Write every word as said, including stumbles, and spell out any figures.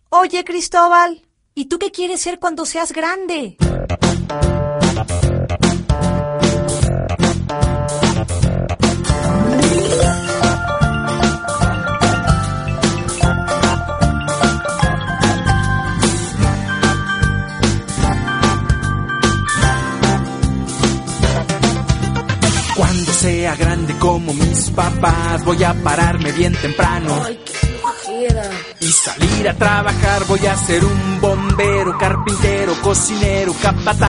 Oye, Cristóbal, ¿y tú qué quieres ser cuando seas grande? Cuando sea grande como mis papás, voy a pararme bien temprano. Ay, qué flojera. Y salir a trabajar, voy a ser un bombero, carpintero, cocinero, capataz.